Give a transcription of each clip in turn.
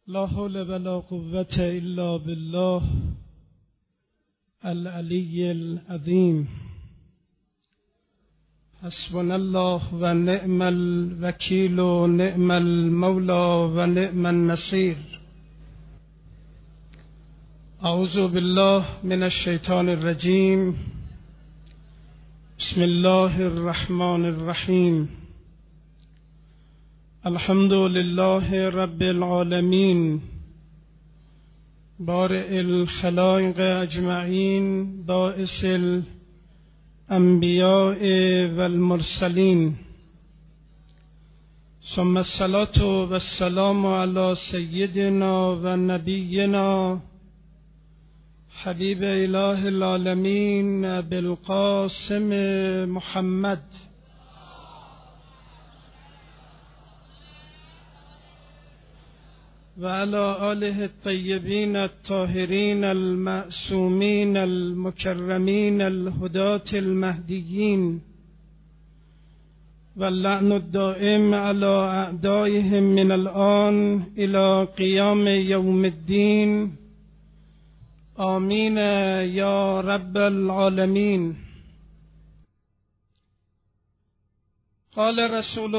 لا حول ولا قوة إلا بالله العلي العظيم. حسبنا الله ونعم الوكيل ونعم المولى ونعم النصير. أعوذ بالله من الشيطان الرجيم. بسم الله الرحمن الرحيم. الحمد لله رب العالمين بارئ الخلائق أجمعين باعث الأنبياء والمرسلين، ثم الصلاة والسلام على سيدنا ونبينا حبيب إله العالمين بالقاسم محمد وعلى آله الطيبين الطاهرين المعصومين المكرمين الهداة المهديين، واللعن الدائم على أعدائهم من الآن إلى قيام يوم الدين. آمين يا رب العالمين. قال رسول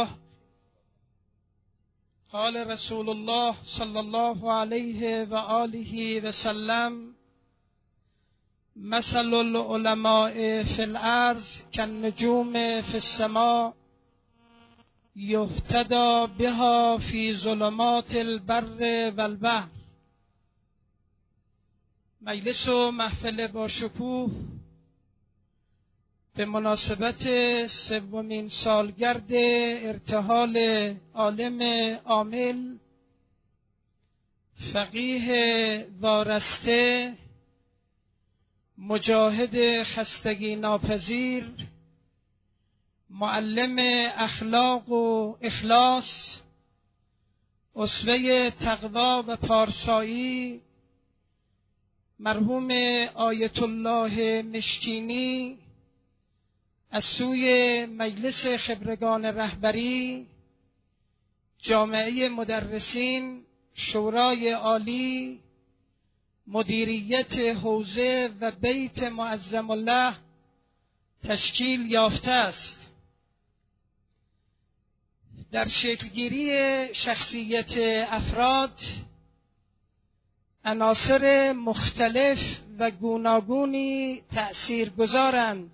الله صلى الله عليه وآله وسلم: مثل العلماء في الأرض كالنجوم في السماء يهتدى بها في ظلمات البر والبحر. مجلس و محفل با شکوه به مناسبت سومین سالگرد ارتحال عالم عامل فقیه وارسته مجاهد خستگی ناپذیر معلم اخلاق و اخلاص اسوه تقوا و پارسایی مرحوم آیت الله مشکینی از سوی مجلس خبرگان رهبری، جامعه مدرسین، شورای عالی، مدیریت حوزه و بیت معظم الله تشکیل یافته است. در شکلگیری شخصیت افراد عناصر مختلف و گوناگونی تأثیر گذارند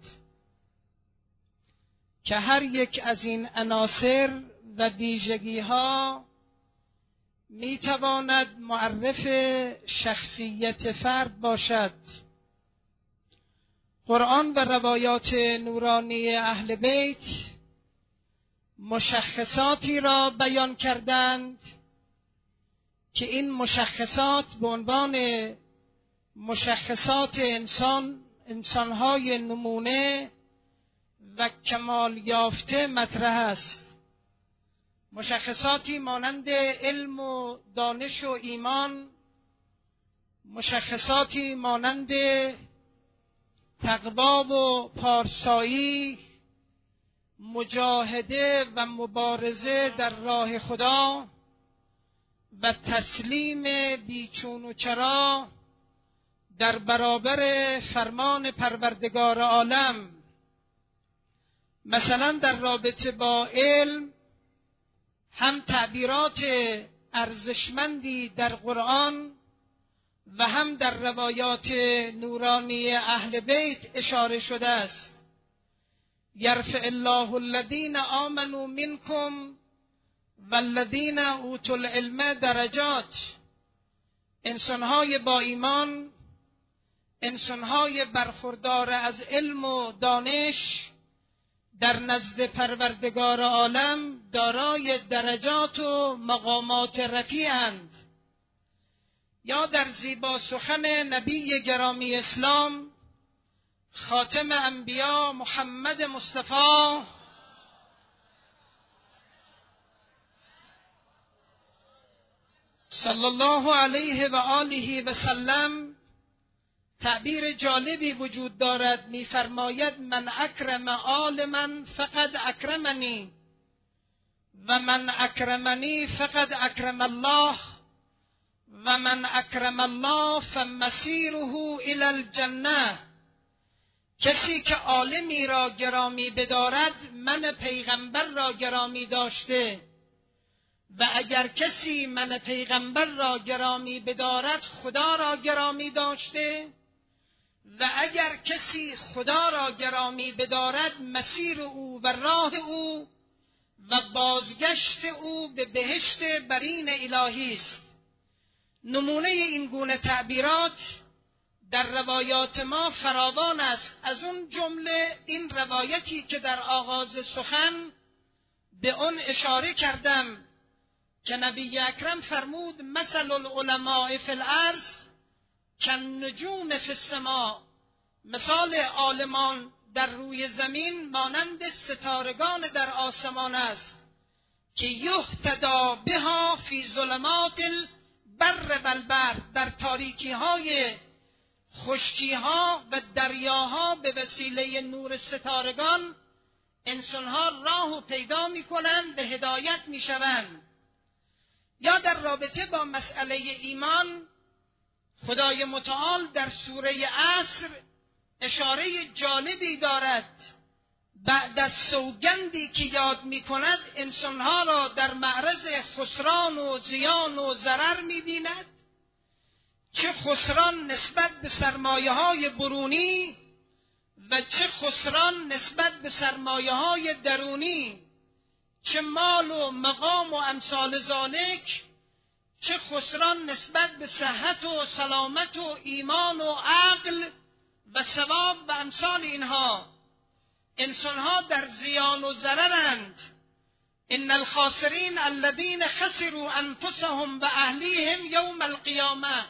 که هر یک از این عناصر و ویژگی ها می تواند معرف شخصیت فرد باشد. قرآن و روایات نورانی اهل بیت مشخصاتی را بیان کردند که این مشخصات به عنوان مشخصات انسانهای نمونه و کمال یافته مطرح است. مشخصاتی مانند علم و دانش و ایمان، مشخصاتی مانند تقوا و پارسایی، مجاهده و مبارزه در راه خدا و تسلیم بیچون و چرا در برابر فرمان پروردگار عالم. مثلا در رابطه با علم هم تعبیرات ارزشمندی در قرآن و هم در روایات نورانی اهل بیت اشاره شده است. یرفع الله الذین آمنوا منکم والذین اوتوا العلم درجات. انسانهای با ایمان، انسانهای برخوردار از علم و دانش در نزد پروردگار عالم دارای درجات و مقامات رفیع‌اند. یا در زیبا سخن نبی گرامی اسلام خاتم انبیا محمد مصطفی صلی الله علیه و آله و سلم تعبیر جالبی وجود دارد. می‌فرماید من اکرم عالما فقد اکرمنی و من اکرمنی فقد اکرم الله و من اکرم الله فمسیره الی الجنه. کسی که عالمی را گرامی بدارد من پیغمبر را گرامی داشته و اگر کسی من پیغمبر را گرامی بدارد خدا را گرامی داشته و اگر کسی خدا را گرامی بدارد مسیر او و راه او و بازگشت او به بهشت برین الهی است. نمونه این گونه تعبیرات در روایات ما فراوان است. از اون جمله این روایتی که در آغاز سخن به اون اشاره کردم که نبی اکرم فرمود مثل العلماء فی الارض کالنجوم فی السماء. مثال عالمان در روی زمین مانند ستارگان در آسمان است که یهتدی بها فی ظلمات البر والبحر. در تاریکی های خشکی ها و دریاها به وسیله نور ستارگان انسانها راه پیدا می کنند و هدایت می شوند. یا در رابطه با مسئله ایمان خدای متعال در سوره عصر اشاره جالبی دارد. بعد از سوگندی که یاد می کند انسانها را در معرض خسران و زیان و ضرر می بیند، چه خسران نسبت به سرمایه های برونی و چه خسران نسبت به سرمایه های درونی، چه مال و مقام و امثال ذالک، چه خسران نسبت به صحت و سلامت و ایمان و عقل و ثواب و امثال اینها. انسانها در زیان و ضررند. ان الخاسرین الذین خسروا انفسهم و اهلیهم یوم القیامه.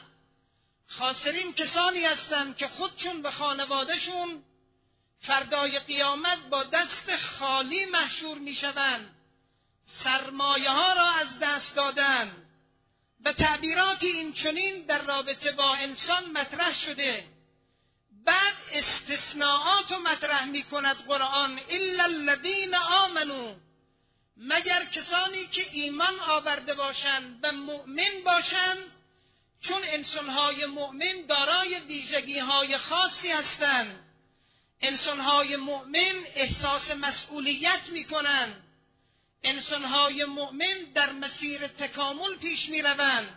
خاسرین کسانی هستند که خودشون و خانوادهشون فردای قیامت با دست خالی محشور میشوند، سرمایه ها را از دست دادن. و تعبیرات این چنین در رابطه با انسان مطرح شده. بعد استثناءات مطرح می کند قرآن. الا الذین آمنوا، مگر کسانی که ایمان آورده باشند و مؤمن باشند، چون انسانهای مؤمن دارای ویژگی‌های خاصی هستند. انسانهای مؤمن احساس مسئولیت می کنند. انسانهای مؤمن در مسیر تکامل پیش می روند.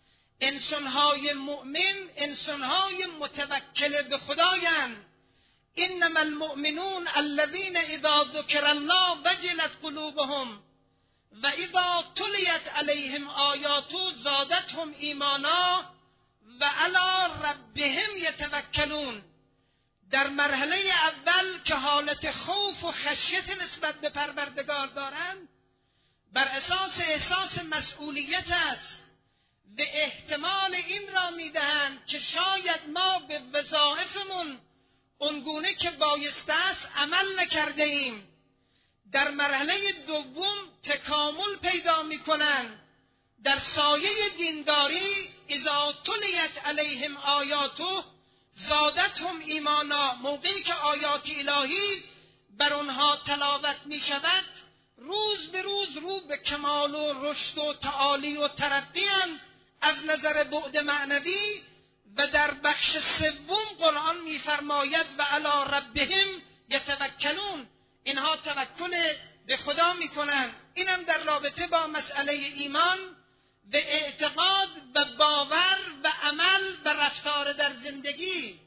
انسانهای مؤمن انسانهای متوکل به خدایند. انما المؤمنون الذین اذا ذکر الله وجلت قلوبهم و اذا تلیت علیهم آیاته زادتهم ایمانا و علی ربهم یتوکلون. در مرحله اول که حالت خوف و خشیت نسبت به پروردگار دارند، بر اساس احساس مسئولیت است و احتمال این را میدهند که شاید ما به وظایفمون اونگونه که بایسته است عمل نکرده ایم. در مرحله دوم تکامل پیدا میکنند. در سایه دینداری اذا تلیت علیهم آیاته زادتهم ایمانا. موقعی که آیات الهی بر آنها تلاوت می شود روز به روز رو به کمال و رشد و تعالی و ترقی از نظر بعد معنوی. و در بخش سوم قرآن می فرماید و علی ربهم یتوکلون. اینها توکل به خدا می کنند. اینم در رابطه با مسئله ایمان و اعتقاد و باور و عمل و رفتار در زندگی.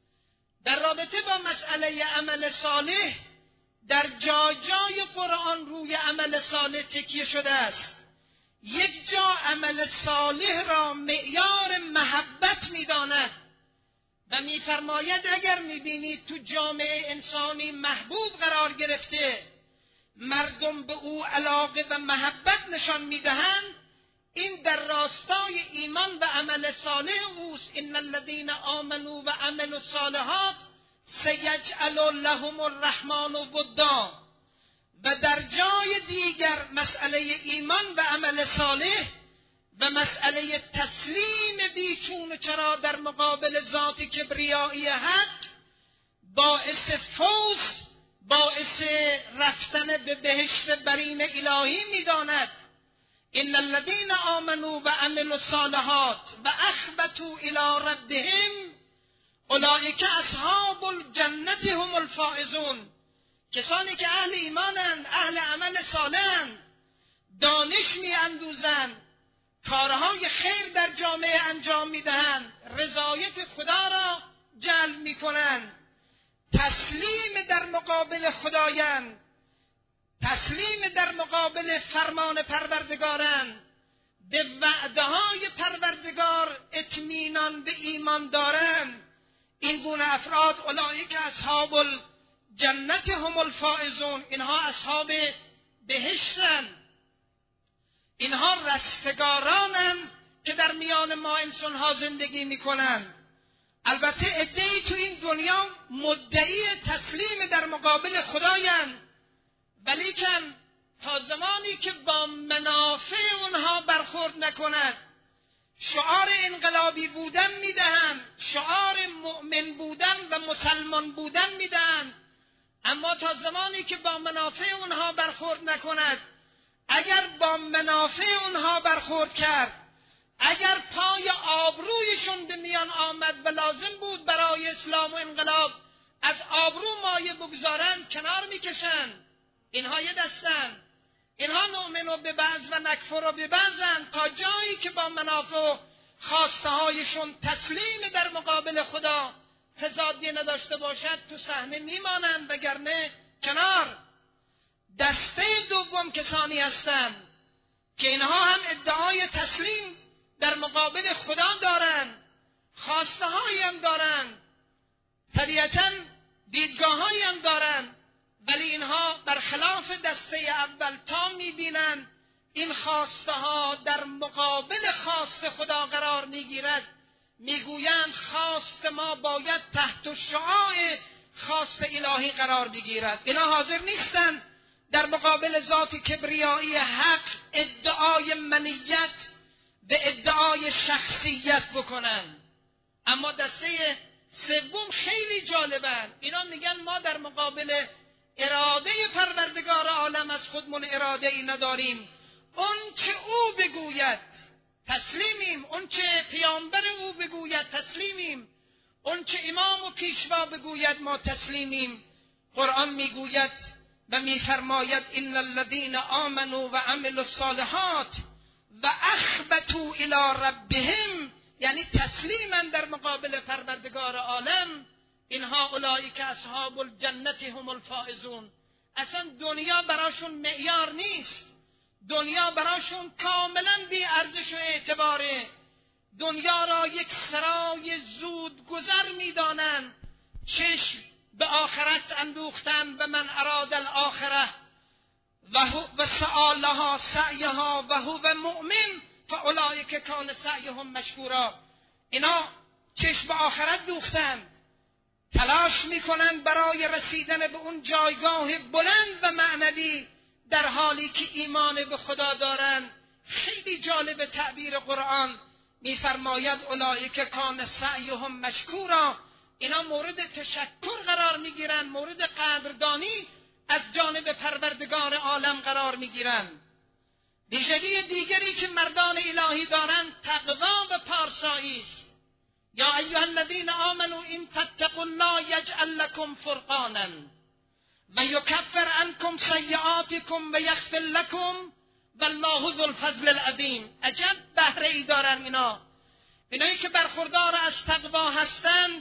در رابطه با مسئله عمل صالح در جای قرآن روی عمل صالح تکیه شده است. یک جا عمل صالح را معیار محبت می‌داند و می‌فرماید اگر می‌بینید تو جامعه انسانی محبوب قرار گرفته، مردم به او علاقه و محبت نشان می‌دهند، این در راستای ایمان و عمل صالح اوست. ان الذين آمنوا و عملوا الصالحات سیجعل لهم الرحمن ودا. و در جای دیگر مسئله ایمان و عمل صالح و مسئله تسلیم بیچون و چرا در مقابل ذات کبریایی حق باعث فوز، باعث رفتن به بهشت برین الهی می‌داند. ان الذين آمنوا و عملوا الصالحات و اخبتوا الی ربهم اولئک اصحاب الجنة هم الفائزون. کسانی که اهل ایمانند، اهل عمل صالحند، دانش می‌اندوزند، کارهای خیر در جامعه انجام می‌دهند، رضایت خدا را جلب می‌کنند، تسلیم در مقابل خدایند، تسلیم در مقابل فرمان پروردگارند، به وعده‌های پروردگار اطمینان به ایمان دارند. این گونه افراد اولئک اصحاب الجنة هم الفائزون، اینها اصحاب بهشتند، اینها رستگارانند که در میان ما انسانها زندگی میکنند. البته عده‌ای تو این دنیا مدعی تسلیم در مقابل خدایند، ولیکن تا زمانی که با منافع اونها برخورد نکند، شعار انقلابی بودن میدهند، شعار مؤمن بودن و مسلمان بودن میدهند، اما تا زمانی که با منافع اونها برخورد نکند، اگر با منافع اونها برخورد کرد، اگر پای آبرویشون به میان آمد و لازم بود برای اسلام و انقلاب از آبرو مایه بگذارند، کنار میکشند. اینها یه دستند، اینها نؤمن به بعض و نکفر به بعضند، تا جایی که با منافع و خواسته هایشون تسلیم در مقابل خدا تضادی نداشته باشد تو صحنه میمانند، وگرنه کنار. دسته دوم کسانی هستند که اینها هم ادعای تسلیم در مقابل خدا دارند، خواسته هایی هم دارند، طبیعتاً دیدگاه هایی هم دارند، ولی اینها برخلاف دسته اول تا میبینند این خواسته ها در مقابل خواست خدا قرار میگیرد، میگویند خواست ما باید تحت شعاع خواست الهی قرار بگیرد. اینا حاضر نیستند در مقابل ذات کبریایی حق ادعای منیت به ادعای شخصیت بکنند. اما دسته سوم خیلی جالبند، اینا میگن ما در مقابل اراده پروردگار عالم از خودمون اراده ای نداریم، اون چه او بگوید تسلیمیم، اون چه پیامبر او بگوید تسلیمیم، اون چه امام و پیشوا بگوید ما تسلیمیم. قرآن میگوید و میفرماید ان الذین آمنوا و عملوا الصالحات و اخبتوا الی ربهم، یعنی تسلیما در مقابل پروردگار عالم، اینها اولئک اصحاب الجنة هم الفائزون. اصلا دنیا براشون معیار نیست، دنیا براشون کاملا بی ارزش و اعتباره، دنیا را یک سرای زود گذر میدانند، چشم به آخرت اندوختن و من اراد الاخره و سعی لها سعیها و هو مؤمن فاولئک کان سعیهم مشکورا. اینا چشم به آخرت دوختن، تلاش میکنن برای رسیدن به اون جایگاه بلند و معنوی در حالی که ایمان به خدا دارن. خیلی جالب تعبیر قرآن، میفرماید اولئک کان سعیهم مشکورا، اینا مورد تشکر قرار میگیرن، مورد قدردانی از جانب پروردگار عالم قرار میگیرن. ویژگی دیگری که مردان الهی دارند تقوا و پارسایی است. یا ایها الذین آمنوا ان تتقوا الله یجعل لكم فرقانا و یکفر عنکم سیئاتکم و یغفر لكم والله ذو الفضل العظیم. عجب بهره ای دارن اینایی که برخوردار از تقوا هستند،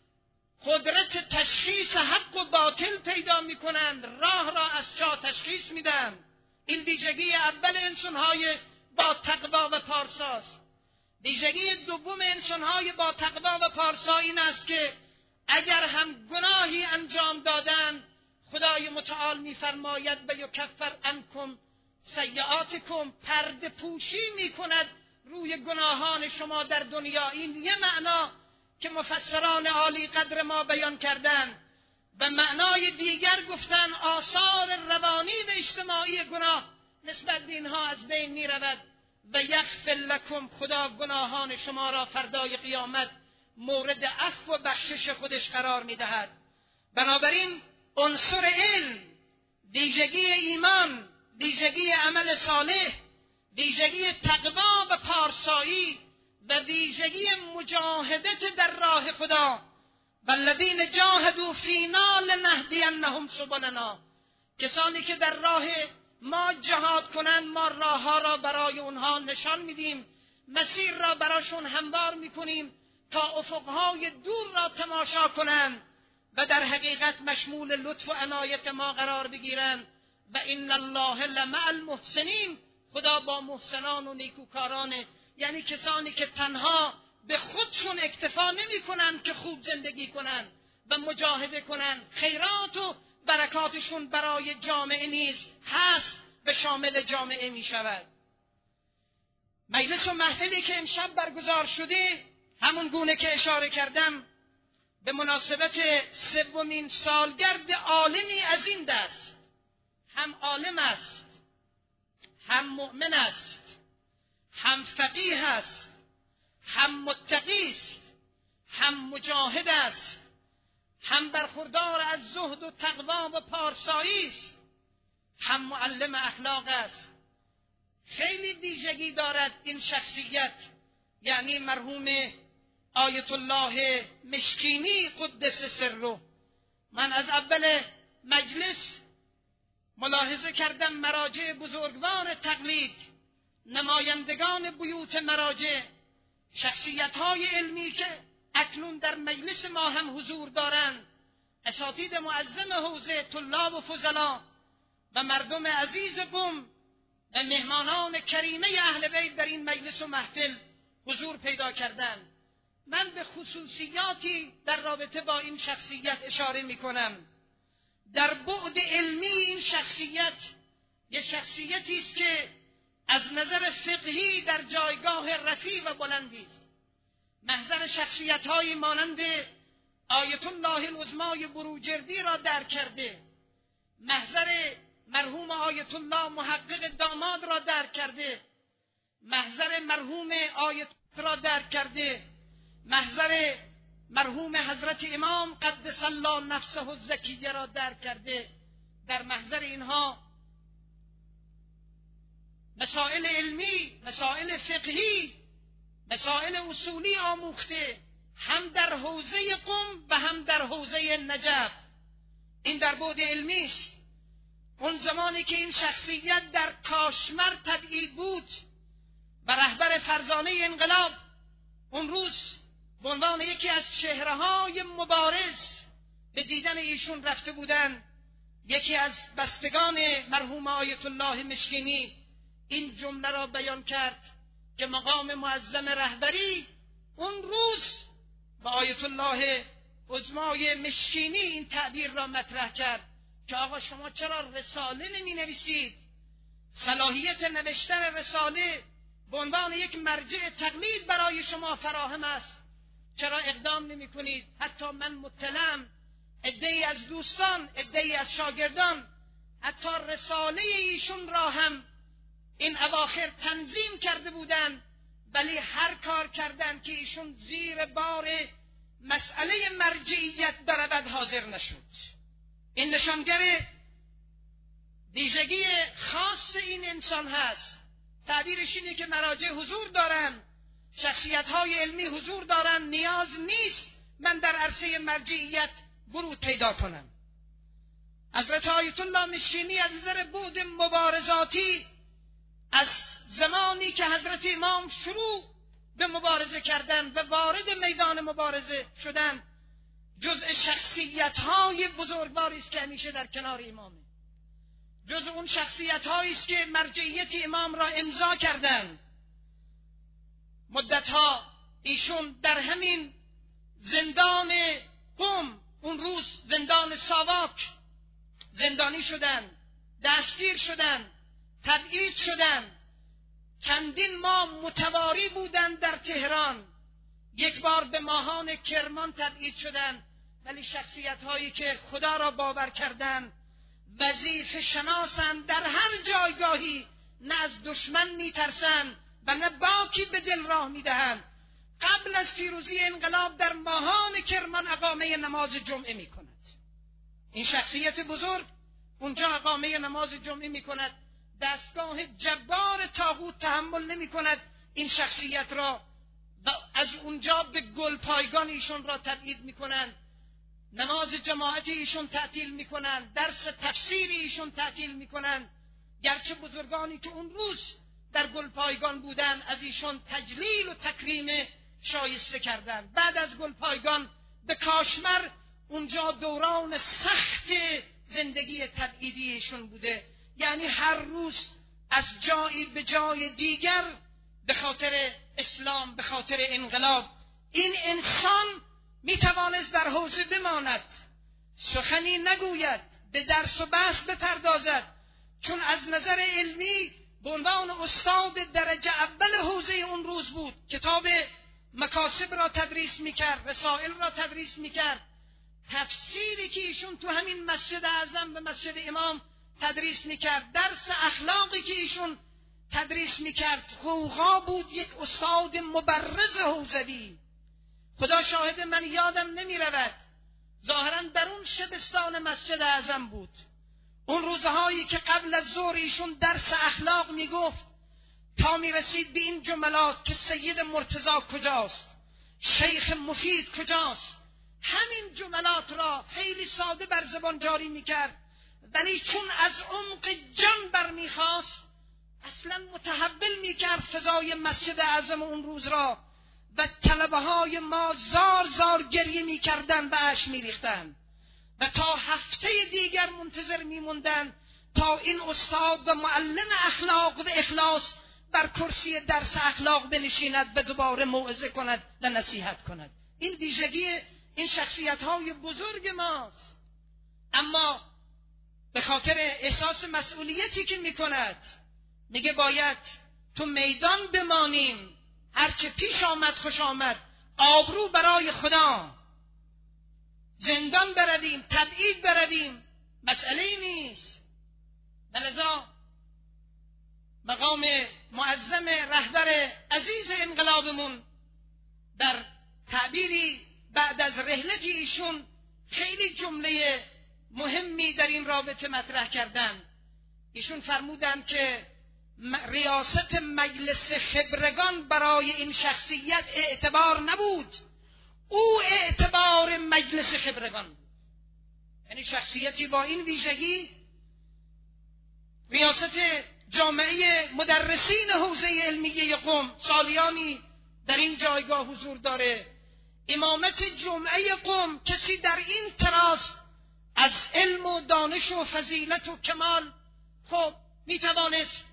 قدرت تشخیص حق و باطل پیدا میکنند، راه را از چاه تشخیص میدن. این ویژگی اول انسانهای با تقوا و پارساست. ویژگی دوم انسانهای با تقوا و پارسا این است که اگر هم گناهی انجام دادن، خدای متعال میفرماید و یکفر عنکم سیئاتکم، پرده پوشی میکند روی گناهان شما در دنیا. این یه معنا که مفسران عالی قدر ما بیان کردن، و معنای دیگر گفتن آثار روانی و اجتماعی گناه نسبت به اینها از بین می رود. و یغفر لکم، خدا گناهان شما را فردای قیامت مورد عفو و بخشش خودش قرار می دهد. بنابراین عنصر علم، ویژگی ایمان، ویژگی عمل صالح، ویژگی تقوا و پارسایی و ویژگی مجاهدت در راه خدا. والذین جاهدوا فینا لنهدینهم سبلنا. کسانی که در راه ما جهاد کنند ما راهها را برای اونها نشان میدیم، مسیر را براشون هموار میکنیم تا افقهای دور را تماشا کنند و در حقیقت مشمول لطف و عنایت ما قرار بگیرند. و ان الله لمع المحسنین. خدا با محسنان و نیکوکارانه، یعنی کسانی که تنها به خودشون اکتفا نمی کنند که خوب زندگی کنند و مجاهده کنند، خیرات و برکاتشون برای جامعه نیز هست و شامل جامعه می شود. مجلس و محفلی که امشب برگزار شده، همون گونه که اشاره کردم، به مناسبت 3مین سالگرد عالمی از این دست، هم عالم است، هم مؤمن است، هم فقیه است، هم متقی است، هم مجاهد است، هم برخوردار از زهد و تقوا و پارسایی است، هم معلم اخلاق است. خیلی ویژگی دارد این شخصیت، یعنی مرحوم آیت الله مشکینی قدس سره. من از اول مجلس ملاحظه کردم مراجع بزرگوار تقلید، نمایندگان بیوت مراجع، شخصیت‌های علمی که اکنون در مجلس ما هم حضور دارند، اساتید معظم حوزه، طلاب و فضلا و مردم عزیز قم و مهمانان کریمه اهل بیت در این مجلس و محفل حضور پیدا کردند. من به خصوصیاتی در رابطه با این شخصیت اشاره می کنم. در بعد علمی این شخصیت یه شخصیتی است که از نظر فقهی در جایگاه رفیع و بلندی است. محضر شخصیت‌هایی مانند آیت الله العظمای بروجردی را درک کرده، محضر مرحوم آیت الله محقق داماد را درک کرده، محضر مرحوم آیت را درک کرده، محضر مرحوم حضرت امام قدس الله نفسه الزکیه را درک کرده. در محضر اینها مسائل علمی، مسائل فقهی، مسائل اصولی آموخته، هم در حوزه قم و هم در حوزه نجف. این در بعد علمی است. اون زمانی که این شخصیت در کاشمر تبعید بود و رهبر فرزانه انقلاب اون روز به عنوان یکی از چهره‌های مبارز به دیدن ایشون رفته بودند، یکی از بستگان مرحوم آیت الله مشکینی این جمله را بیان کرد که مقام معظم رهبری اون روز با آیت الله عظمای مشکینی این تعبیر را مطرح کرد که آقا شما چرا رساله نمی نویسید؟ صلاحیت نوشتن رساله به عنوان یک مرجع تقلید برای شما فراهم است، چرا اقدام نمی کنید؟ حتی من مطلعم عده‌ای از دوستان، عده‌ای از شاگردان حتی رساله ایشون را هم این اواخر تنظیم کرده بودند، ولی هر کار کردند که ایشون زیر بار مسئله مرجعیت برود حاضر نشد. این نشانگر ویژگی خاص این انسان هست. تعبیرش اینه که مراجع حضور دارن، شخصیت‌های علمی حضور دارن، نیاز نیست من در عرصه مرجعیت ورود پیدا کنم. حضرت آیت الله مشکینی از نظر بعد مبارزاتی از زمانی که حضرت امام شروع به مبارزه کردند و وارد میدان مبارزه شدند، جزء شخصیت‌های بزرگواری است که همیشه در کنار امامه، جزء اون شخصیت‌هایی است که مرجعیت امام را امضا کردند. مدت‌ها ایشون در همین زندان قم، اون روز زندان ساواک، زندانی شدند، دستگیر شدند، تبعید شدند. چندین ماه متواری بودند در تهران، یک بار به ماهان کرمان تبعید شدند. ولی شخصیت‌هایی که خدا را باور کردند، وظیفه شناسند، در هر جایگاهی نه از دشمن می‌ترسند و نه باکی به دل راه می‌دهند. قبل از پیروزی انقلاب در ماهان کرمان اقامه نماز جمعه می‌کند. این شخصیت بزرگ اونجا اقامه نماز جمعه می‌کند. دستگاه جبار طاغوت تحمل نمی کند این شخصیت را و از اونجا به گل پایگان ایشون را تبعید می کنند، نماز جماعتی ایشون تعطیل می کنند، درس تفسیری ایشون تعطیل می کنند، گرچه بزرگانی که اون روز در گل پایگان بودن از ایشون تجلیل و تکریم شایسته کردند. بعد از گل پایگان به کاشمر، اونجا دوران سخت زندگی تبعیدی ایشون بوده، یعنی هر روز از جایی به جای دیگر به خاطر اسلام، به خاطر انقلاب. این انسان می توانست در حوزه بماند، سخنی نگوید، به درس و بحث بپردازد، چون از نظر علمی به عنوان استاد درجه اول حوزه اون روز بود. کتاب مکاسب را تدریس میکرد، رسائل را تدریس میکرد، تفسیری که ایشون تو همین مسجد اعظم و مسجد امام تدریس میکرد، درس اخلاقی که ایشون تدریس میکرد، غوغا بود. یک استاد مبرز حوزوی. خدا شاهد، من یادم نمیرود، ظاهرا در اون شبستان مسجد اعظم بود، اون روزهایی که قبل از ظهر ایشون درس اخلاق میگفت تا میرسید به این جملات که سید مرتضی کجاست، شیخ مفید کجاست. همین جملات را خیلی ساده بر زبان جاری میکرد، ولی چون از عمق جان برمیخواست اصلا متحول میکرد فضای مسجد اعظم اون روز را و طلبه های ما زار زار گریه میکردن و اشک میریختن و تا هفته دیگر منتظر میموندن تا این استاد و معلم اخلاق و اخلاص بر کرسی درس اخلاق بنشیند و دوباره موعظه کند و نصیحت کند. این ویژگی این شخصیت های بزرگ ماست. اما به خاطر احساس مسئولیتی که میکند میگه باید تو میدان بمانیم، هرچه پیش آمد خوش آمد، آبرو برای خدا، زندان برویم، تبعید برویم، مسئله ای نیست. لذا مقام معظم رهبر عزیز انقلابمون در تعبیری بعد از رحلت ایشون خیلی جمله مهمی در این رابطه مطرح کردن. ایشون فرمودن که ریاست مجلس خبرگان برای این شخصیت اعتبار نبود، او اعتبار مجلس خبرگان بود. یعنی شخصیتی با این ویژگی ریاست جامعه مدرسین حوزه علمیه قم سالیانی در این جایگاه حضور داره. امامت جمعه قم، کسی در این تراز از علم و دانش و فضیلت و کمال خب میتوانست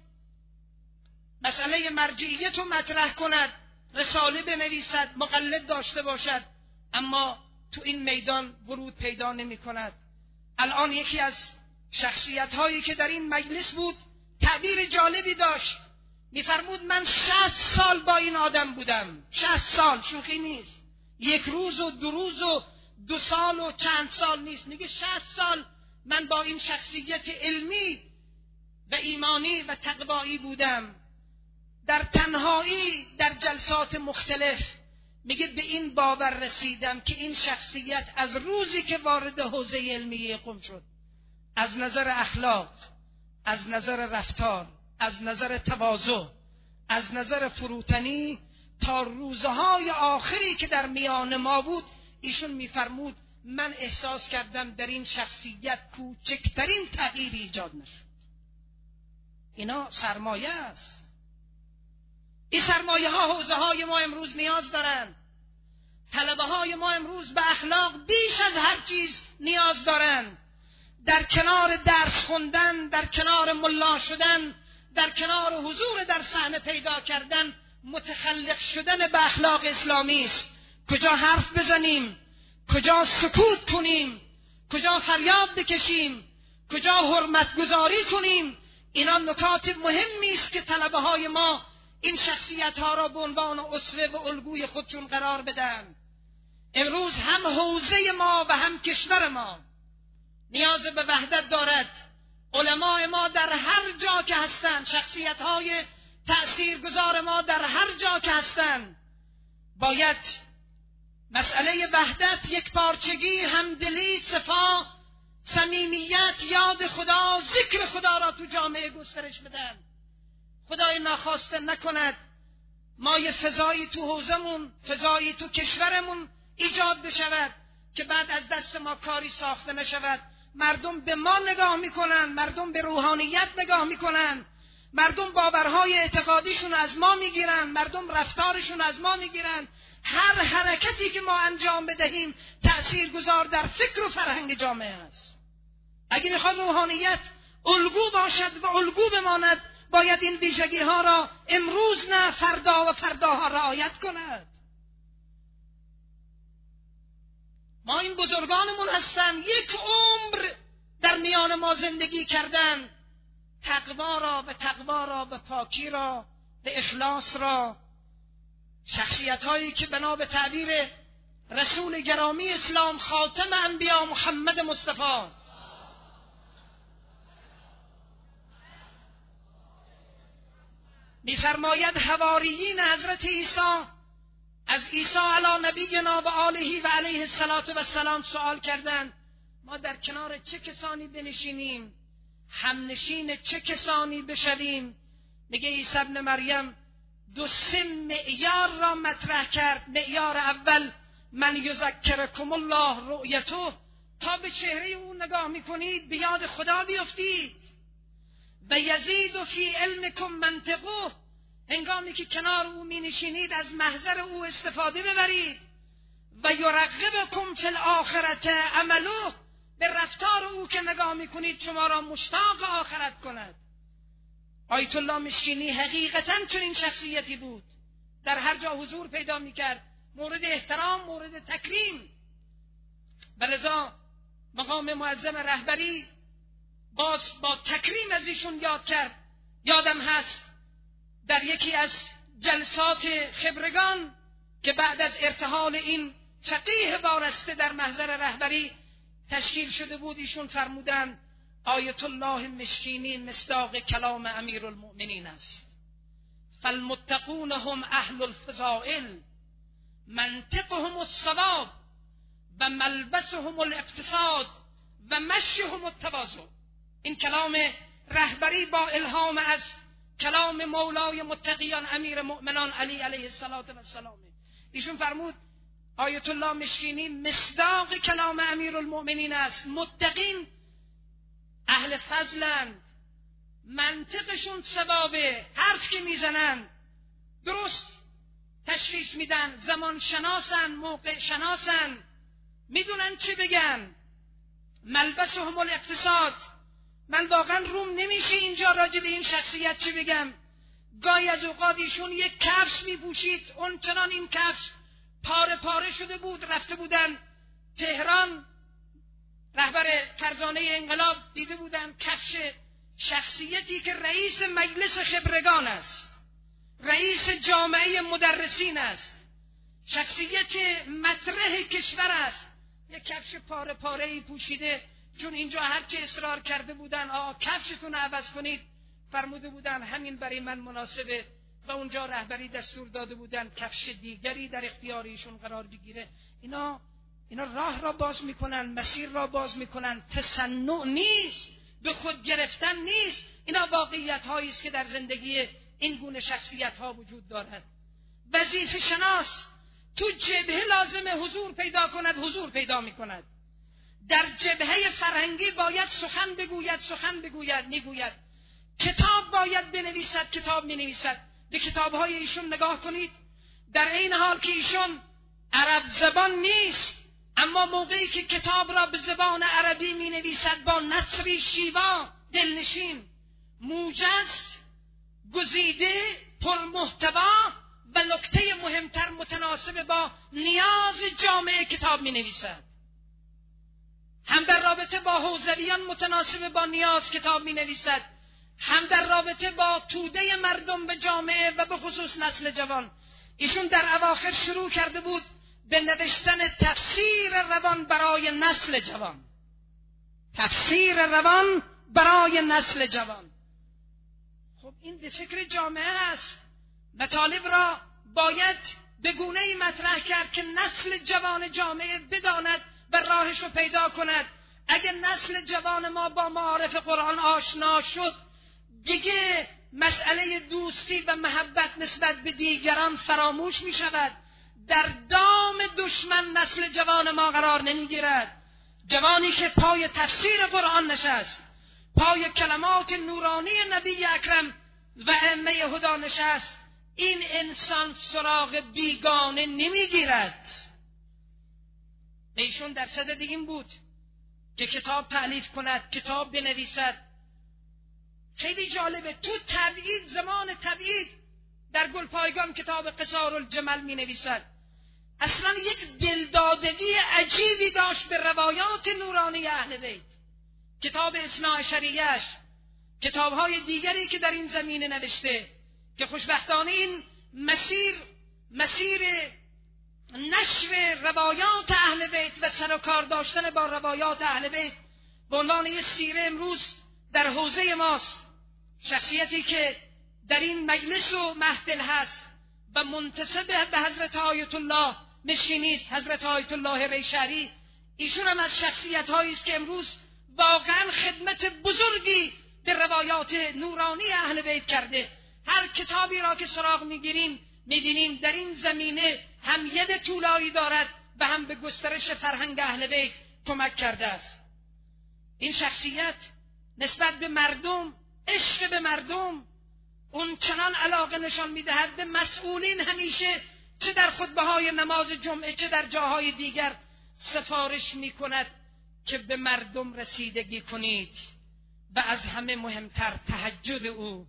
مسئله مرجعیت رو مطرح کند، رساله بنویسد، مقلد داشته باشد، اما تو این میدان ورود پیدا نمی کند. الان یکی از شخصیت هایی که در این مجلس بود تعبیر جالبی داشت، میفرمود من 60 سال با این آدم بودم. 60 سال شوخی نیست، یک روز و 2 روز و 2 سال و چند سال نیست. میگه 60 سال من با این شخصیت علمی و ایمانی و تقوایی بودم، در تنهایی در جلسات مختلف. میگه به این باور رسیدم که این شخصیت از روزی که وارد حوزه علمیه قم شد، از نظر اخلاق، از نظر رفتار، از نظر تواضع، از نظر فروتنی، تا روزهای آخری که در میان ما بود، ایشون میفرمود من احساس کردم در این شخصیت کوچکترین تغییری ایجاد نشد. اینا سرمایه است. این سرمایه ها حوزه های ما امروز نیاز دارند. طلبه های ما امروز به اخلاق بیش از هر چیز نیاز دارند. در کنار درس خوندن، در کنار ملا شدن، در کنار حضور در صحنه پیدا کردن، متخلق شدن به اخلاق اسلامی است. کجا حرف بزنیم، کجا سکوت کنیم، کجا فریاد بکشیم، کجا حرمت گذاری کنیم، اینا نکات مهمی است که طلبه های ما این شخصیت ها را به عنوان اسوه و الگوی خودشون قرار بدن. امروز هم حوزه ما و هم کشور ما نیاز به وحدت دارد. علماء ما در هر جا که هستند، شخصیت های تأثیرگذار ما در هر جا که هستند، باید مسئله وحدت، یک پارچگی، همدلی، صفا، صمیمیت، یاد خدا، ذکر خدا را تو جامعه گسترش بدن. خدای ناخواسته نکند ما یه فضایی تو حوزمون، فضایی تو کشورمون ایجاد بشود که بعد از دست ما کاری ساخته نشود. مردم به ما نگاه میکنن، مردم به روحانیت نگاه میکنن، مردم باورهای اعتقادیشون از ما میگیرن، مردم رفتارشون از ما میگیرن. هر حرکتی که ما انجام بدهیم تأثیرگذار در فکر و فرهنگ جامعه است. اگه میخواد روحانیت الگو باشد و الگو بماند، باید این ویژگی ها را امروز نه فردا و فرداها رعایت کند. ما این بزرگانمون هستن، یک عمر در میان ما زندگی کردن، تقوا را و پاکی را و اخلاص را. شخصیت هایی که بنا به تعبیر رسول گرامی اسلام خاتم انبیا محمد مصطفی می‌فرماید حواریین حضرت عیسی از عیسی علی نبینا و آله و علیه السلام سوال کردند ما در کنار چه کسانی بنشینیم، همنشین چه کسانی بشویم؟ میگه عیسی ابن مریم 2 معیار را مطرح کرد. معیار اول من یذکرکم الله رؤیته، تا به چهره او نگاه میکنید به یاد خدا بیفتید. و یزید فی علمکم منطقه، هنگامی که کنار او می نشینید از محضر او استفاده ببرید. و یرغبکم فی الاخرة عمله، به رفتار او که نگاه میکنید شما را مشتاق آخرت کند. آیت الله مشکینی حقیقتاً چنین شخصیتی بود، در هر جا حضور پیدا میکرد، مورد احترام، مورد تکریم. ولذا مقام معظم رهبری باز با تکریم از ایشون یاد کرد. یادم هست در یکی از جلسات خبرگان که بعد از ارتحال این فقیه وارسته در محضر رهبری تشکیل شده بود، ایشون فرمودند آیت الله مشکینی مصداق کلام امیرالمؤمنین است. فالمتقون هم اهل الفضائل، منطقهم الصواب و ملبسهم الاقتصاد و مشیهم التواضع. این کلام رهبری با الهام از کلام مولای متقیان امیر مؤمنان علی علیه السلام. ایشون فرمود آیت الله مشکینی مصداق کلام امیرالمؤمنین است. متقین اهل فضلند، منطقشون ثوابه، حرف که میزنن درست تشخیص میدن، زمان شناسن، موقع شناسن، میدونن چی بگن. ملبسهم الاقتصاد، من واقعا روم نمیشه اینجا راجع به این شخصیت چی بگم. گاهی از اوقات ایشون یک کفش میپوشید، اون چنان این کفش پاره پاره شده بود، رفته بودن تهران، رهبر فرزانه انقلاب دیده بودن کفش شخصیتی که رئیس مجلس خبرگان است، رئیس جامعه مدرسین است، شخصیت مطرح کشور است، یک کفش پاره پاره‌ای پوشیده. چون اینجا هرچی اصرار کرده بودن کفشتون عوض کنید، فرموده بودن همین برای من مناسبه، و اونجا رهبری دستور داده بودن کفش دیگری در اختیار ایشون قرار بگیره. اینا راه را باز میکنن، مسیر را باز میکنن. تصنع نیست، به خود گرفتن نیست. اینا واقعیت هایی است که در زندگی این گونه شخصیت ها وجود دارد. وظیفه شناس تو جبهه لازمه حضور پیدا کند، حضور پیدا میکند. در جبهه فرهنگی باید سخن بگوید، میگوید. کتاب باید بنویسد، کتاب مینویسد. به کتابهای ایشون نگاه کنید، در این حال که ایشون عرب زبان نیست، اما موقعی که کتاب را به زبان عربی مینویسد با نثری شیوا دلنشین، موجز، گزیده، پرمحتوا و نکته مهمتر متناسب با نیاز جامعه کتاب مینویسد. هم در رابطه با حوزویان متناسب با نیاز کتاب مینویسد، هم در رابطه با توده مردم و جامعه و به خصوص نسل جوان. ایشون در اواخر شروع کرده بود به نوشتن تفسیر روان برای نسل جوان. تفسیر روان برای نسل جوان. خب این به فکر جامعه است. مطالب را باید به گونه‌ای مطرح کرد که نسل جوان جامعه بداند و راهش رو پیدا کند. اگر نسل جوان ما با معارف قرآن آشنا شد، دیگه مسئله دوستی و محبت نسبت به دیگران فراموش می شود. در دام دشمن نسل جوان ما قرار نمی گیرد. جوانی که پای تفسیر قرآن نشست، پای کلمات نورانی نبی اکرم و ائمه هدا نشست، این انسان سراغ بیگانه نمی گیرد. ایشون در صدد این بود که کتاب تألیف کند، کتاب بنویسد. خیلی جالبه، تو تبعید، زمان تبعید در گلپایگان کتاب قصار الجمل می نویسد. اصلا یک دلدادگی عجیبی داشت به روایات نورانی اهل بیت. کتاب اثناعشریه‌اش، کتاب‌های دیگری که در این زمینه نوشته که خوشبختانه این مسیر نشر روایات اهل بیت و سر و کار داشتن با روایات اهل بیت به عنوان یک سیره امروز در حوزه ماست. شخصیتی که در این مجلس و محفل هست و منتسب به حضرت آیت الله مشینی است، حضرت آیت الله ریشری، ایشون هم از شخصیت‌هایی است که امروز واقعا خدمت بزرگی به روایات نورانی اهل بیت کرده. هر کتابی را که سراغ می‌گیریم می‌بینیم در این زمینه هم ید طولایی دارد و هم به گسترش فرهنگ اهل بیت کمک کرده است. این شخصیت نسبت به مردم، عشق به مردم، اون چنان علاقه نشان می‌دهد به مسئولین، همیشه چه در خطبه‌های نماز جمعه چه در جاهای دیگر سفارش می‌کند که به مردم رسیدگی کنید و از همه مهمتر تهجد او،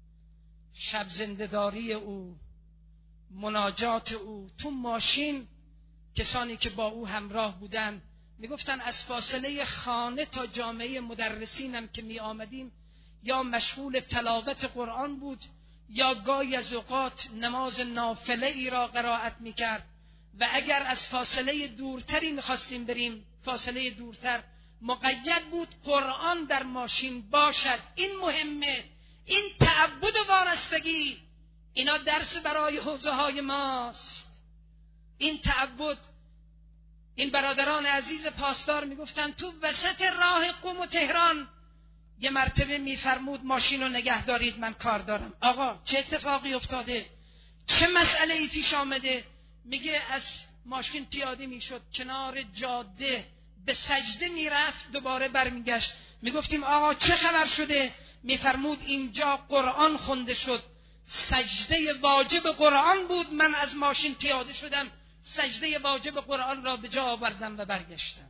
شب زنده‌داری او، مناجات او. تو ماشین کسانی که با او همراه بودن میگفتن از فاصله خانه تا جامعه مدرسینم که می آمدیم یا مشغول تلاوت قرآن بود یا گاهی از اوقات نماز نافله ای را قرائت میکرد و اگر از فاصله دورتری میخواستیم بریم، فاصله دورتر مقید بود قرآن در ماشین باشد. این مهمه، این تعبد و وارستگی، اینا درس برای حوزه های ماست. این تعبد، این برادران عزیز پاسدار میگفتن تو وسط راه قم و تهران یه مرتبه میفرمود ماشین رو نگه دارید، من کار دارم. آقا چه اتفاقی افتاده؟ چه مسئله ای پیش آمده؟ میگه از ماشین پیاده میشد کنار جاده، به سجده میرفت، دوباره برمیگشت. میگفتیم آقا چه خبر شده؟ میفرمود اینجا قرآن خونده شد، سجده واجب قرآن بود، من از ماشین پیاده شدم، سجده واجب قرآن را به جا آوردم و برگشتم.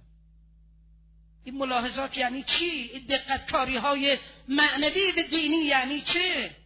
این ملاحظات یعنی چی؟ این دقتکاری های معنوی و دینی یعنی چه؟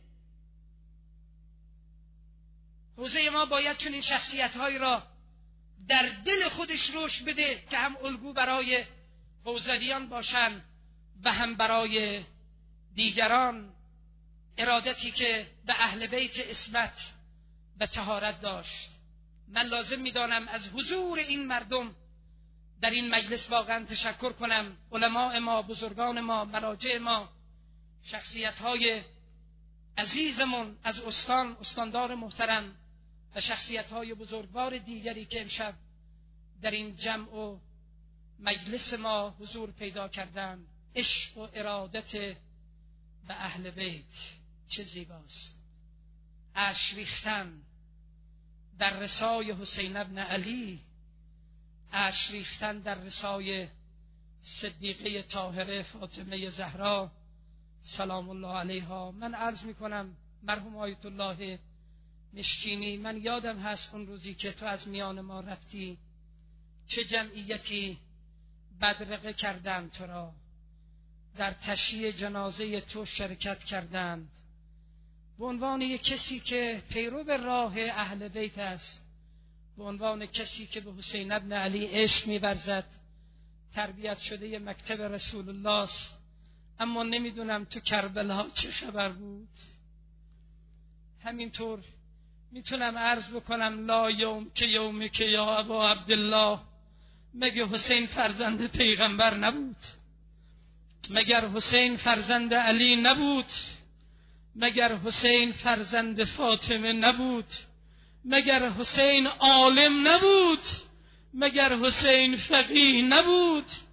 حوزه ما باید چنین شخصیت هایی را در دل خودش رشد بده که هم الگو برای حوزویان باشن و هم برای دیگران. ارادتی که به اهل بیت عصمت و طهارت داشت. من لازم می‌دانم از حضور این مردم در این مجلس واقعا تشکر کنم. علماء ما، بزرگان ما، مراجع ما، شخصیت‌های عزیزمون از استاندار محترم و شخصیت‌های بزرگوار دیگری که امشب در این جمع و مجلس ما حضور پیدا کردند. عشق و ارادت به اهل بیت چه زیباست. اشک ریختن در رسای حسین ابن علی، اشک ریختن در رسای صدیقه طاهره فاطمه زهرا سلام الله علیها. من عرض میکنم مرحوم آیت الله مشکینی، من یادم هست اون روزی که تو از میان ما رفتی چه جمعیتی بدرقه کردند تو را، در تشییع جنازه تو شرکت کردند. به عنوان یک کسی که پیرو راه اهل بیت است، به عنوان کسی که به حسین ابن علی عشق می‌ورزد، تربیت شده مکتب رسول الله است، اما نمیدونم تو کربلا چه خبر بود. همینطور میتونم عرض بکنم لا یوم که یومی که یا ابا عبدالله، مگه حسین فرزند پیغمبر نبود؟ مگر حسین فرزند علی نبود؟ مگر حسین فرزند فاطمه نبود؟ مگر حسین عالم نبود؟ مگر حسین فقیه نبود؟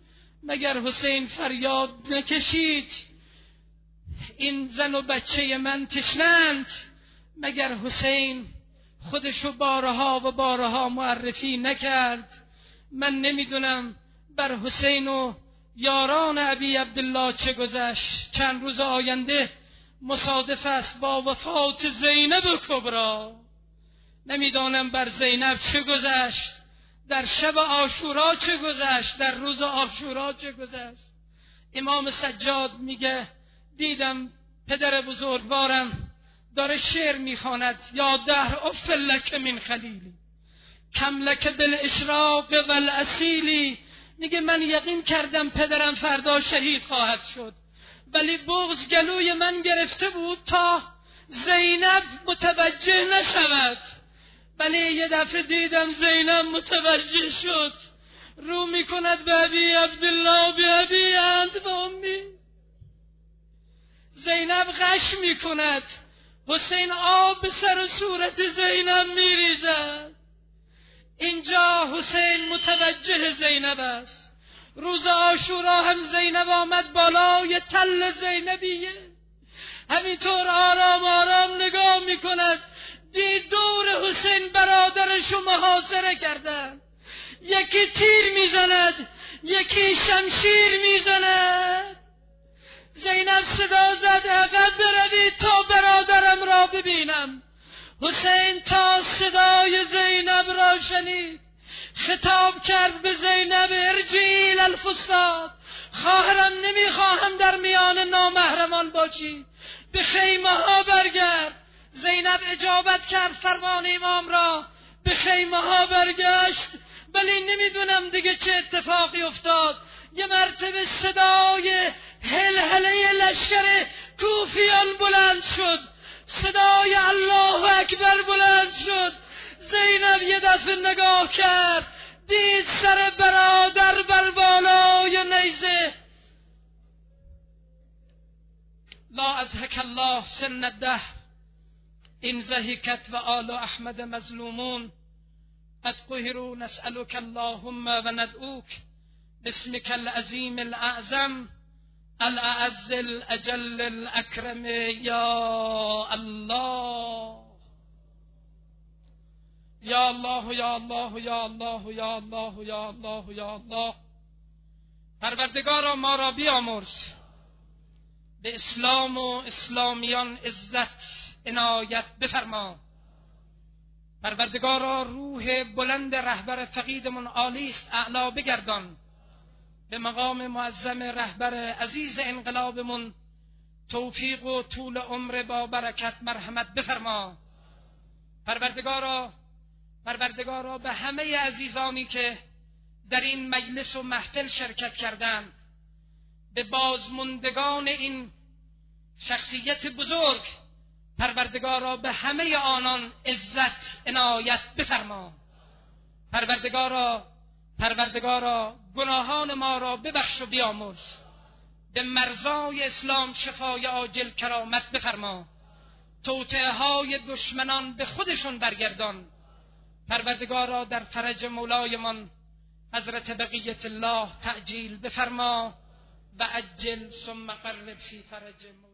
مگر حسین فریاد نکشید این زن و بچه من تشنند؟ مگر حسین خودشو بارها و بارها معرفی نکرد؟ من نمیدونم بر حسین و یاران ابی عبدالله چه گذشت. چند روز آینده مصادف است با وفات زینب کبری. نمیدانم بر زینب چه گذشت، در شب عاشورا چه گذشت، در روز عاشورا چه گذشت. امام سجاد میگه دیدم پدر بزرگوارم داره شعر میخواند: یا دهر اف لک من خلیلی کم لک بالاشراق والاصیلی. میگه من یقین کردم پدرم فردا شهید خواهد شد، ولی بغض گلوی من گرفته بود تا زینب متوجه نشود. ولی یه دفعه دیدم زینب متوجه شد، رو میکند به ابی عبدالله به ابی انت و امی. زینب غش میکند، حسین آب به سر صورت زینب میریزد. اینجا حسین متوجه زینب است. روز عاشورا هم زینب آمد بالای تل زینبیه، همینطور آرام آرام نگاه میکند، دید دور حسین برادرشو محاصره کردن، یکی تیر میزند یکی شمشیر میزند. زینب صدا زد عقب بروید تا برادرم را ببینم. حسین تا صدای زینب را شنید خطاب کرد به زینب: ارجعی الی الفسطاط، خواهرم نمیخواهم در میان نامحرمان باشی، به خیمه ها برگرد. زینب اجابت کرد فرمان امام را، به خیمه ها برگشت. ولی نمیدونم دیگه چه اتفاقی افتاد. یه مرتبه صدای هلهله لشکر کوفیان بلند شد، صدای الله اکبر بلند شد. زینب یه دفعه نگاه کرد، دید سر برادر بر بالای نیزه. لا ازهک الله سن الدهر این زهکت و آل احمد مظلومون. اتقهرو نسألک اللهم و ندعوک باسمک العظیم الاعظم الاعز الاجل الاکرم یا الله یا الله یا الله یا الله یا الله یا الله یا الله. پروردگارا ما را بیامرز، به اسلام و اسلامیان عزت عنایت بفرما. پروردگارا روح بلند رهبر فقیدمون عالی است، اعلا بگردان. به مقام معظم رهبر عزیز انقلابمون توفیق و طول عمر با برکت مرحمت بفرما. پروردگارا به همه عزیزانی که در این مجلس و محفل شرکت کردند، به بازماندگان این شخصیت بزرگ، پروردگارا به همه آنان عزت عنایت بفرما. پروردگارا گناهان ما را ببخش و بیامرز. به مرزای اسلام شفای عاجل کرامت بفرما. توطئه های دشمنان به خودشون برگردان. پروردگارا در فرج مولایمان حضرت بقیت الله تعجیل بفرما و عجل ثم قرب فی فرج